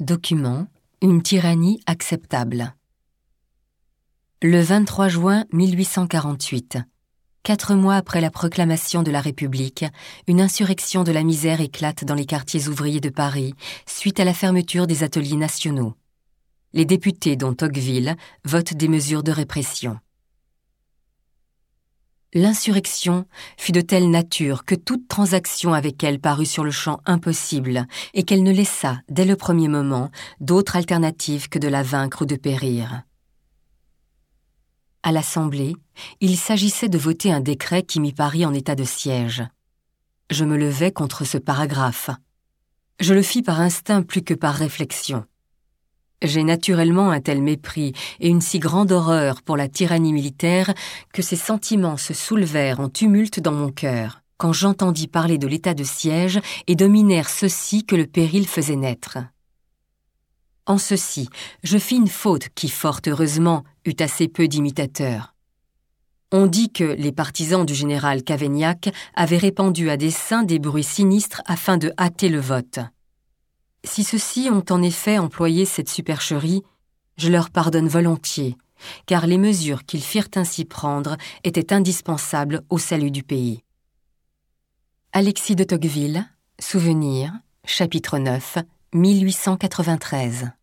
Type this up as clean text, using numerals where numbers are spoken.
Document, une tyrannie acceptable. Le 23 juin 1848, 4 mois après la proclamation de la République, une insurrection de la misère éclate dans les quartiers ouvriers de Paris suite à la fermeture des ateliers nationaux. Les députés, dont Tocqueville, votent des mesures de répression. L'insurrection fut de telle nature que toute transaction avec elle parut sur le champ impossible et qu'elle ne laissa, dès le premier moment, d'autre alternative que de la vaincre ou de périr. À l'Assemblée, il s'agissait de voter un décret qui mit Paris en état de siège. Je me levai contre ce paragraphe. Je le fis par instinct plus que par réflexion. J'ai naturellement un tel mépris et une si grande horreur pour la tyrannie militaire que ces sentiments se soulevèrent en tumulte dans mon cœur, quand j'entendis parler de l'état de siège et dominèrent ceci que le péril faisait naître. En ceci, je fis une faute qui, fort heureusement, eut assez peu d'imitateurs. On dit que les partisans du général Cavaignac avaient répandu à dessein des bruits sinistres afin de hâter le vote. Si ceux-ci ont en effet employé cette supercherie, je leur pardonne volontiers, car les mesures qu'ils firent ainsi prendre étaient indispensables au salut du pays. Alexis de Tocqueville, Souvenirs, chapitre 9, 1893.